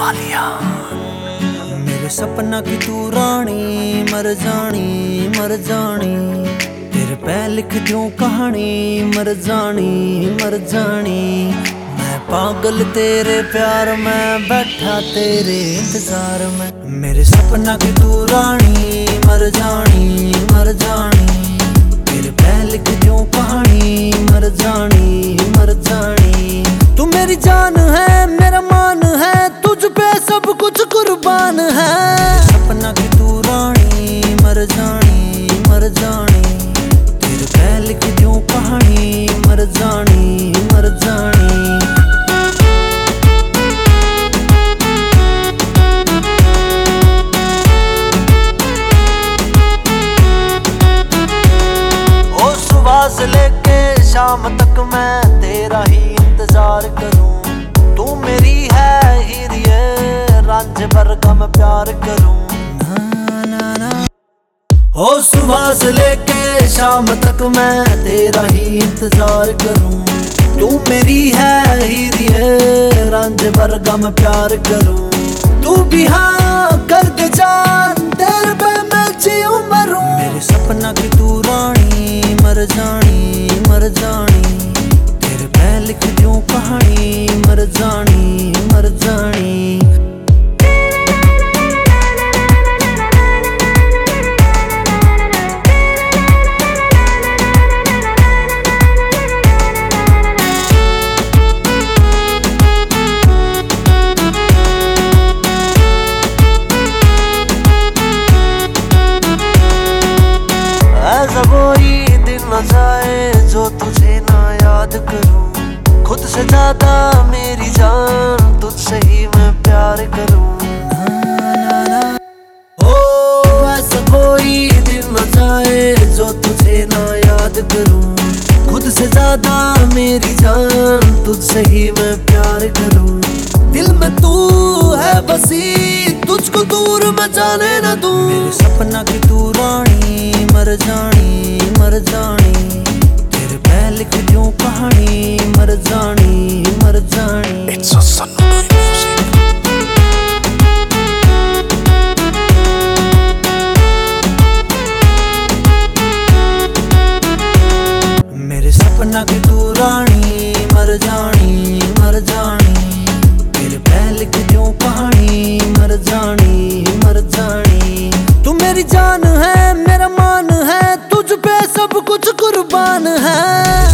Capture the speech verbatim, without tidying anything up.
आलिया। मेरे सपना की तू रानी, मर जानी मर जानी, तेरे पे लिख दूं कहानी, मर जानी मर जानी। मैं पागल तेरे प्यार में, बैठा तेरे इंतजार में। मेरे सपना की तू रानी, मर जानी मर जानी, तेरे पे लिख दूं कहानी, मर जानी मर जानी। तू मेरी जान है, मेरा मान है, तुझ पे सब कुछ कुर्बान है। सपना की तू रानी, मर जानी मर जानी, तेरे पे लिख दूं कहानी, मर जानी मर जानी। ओ सुबह से लेके शाम तक मैं तेरा ही इंतजार करूं। तू मेरी है हीर ये रांझे वर्गा मैं प्यार करूं। ना ना ना ओ सुबह से लेके शाम तक मैं तेरा ही इंतजार करूं। तू मेरी है हीर ये रांझे वर्गा मैं प्यार करूं। तू भी हाँ कर दे जान, तेरे पे मैं जीऊं मरूं। मेरे सपना की तू रानी, मर जानी मर जानी, तेरे पे लिख दूं कहानी, मर जानी मर जानी। ऐसा कोई दिन न जाए जो तुझे ना याद करूं। खुद से ज्यादा मेरी जान, तुझसे ही मैं प्यार करूं। ना ना ना ओ ऐसा कोई दिन न जाए जो तुझे ना याद करूं। खुद से ज्यादा मेरी जान, तुझसे ही मैं प्यार करूं। दिल में तू है बसी, तुझको दूर मैं जाने न दूं। मेरे सपना की तू रानी, मर जानी मर जानी, तेरे पे लिख दूं कहानी, मर जानी मर जानी। It's a Sannodoy music. मेरे सपना की तू रानी, मर जानी मर जानी, तेरे पे लिख दूं कहानी, मर जानी मर जानी। तू मेरी जान है, मेरा मान है, तुझ पे सब कुछ कुर्बान है।